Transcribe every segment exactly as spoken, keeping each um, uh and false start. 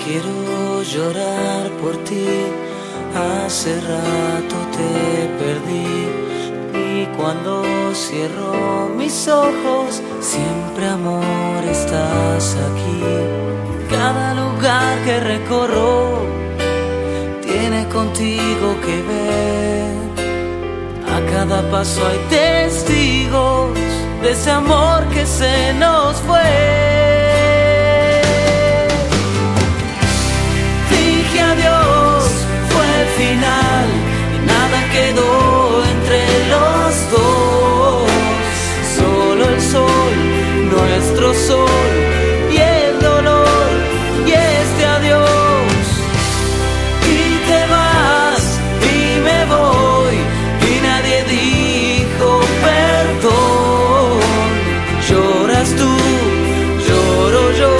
Quiero llorar por ti, hace rato te perdí. Y cuando cierro mis ojos, siempre amor estás aquí. Cada lugar que recorro tiene contigo que ver. A cada paso hay testigos de ese amor que se nos fue. Adiós, fue el final y nada quedó entre los dos. Solo el sol, nuestro sol, y el dolor, y este adiós. Y te vas, y me voy, y nadie dijo perdón. Lloras tú, lloro yo.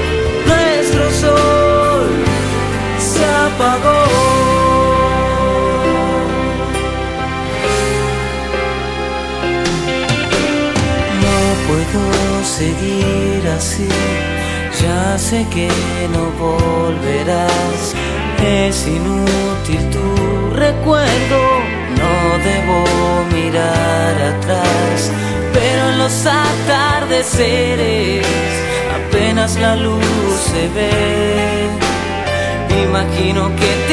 No puedo seguir así, ya sé que no volverás. Es inútil tu recuerdo, no debo mirar atrás. Pero en los atardeceres apenas la luz se ve. Imagino que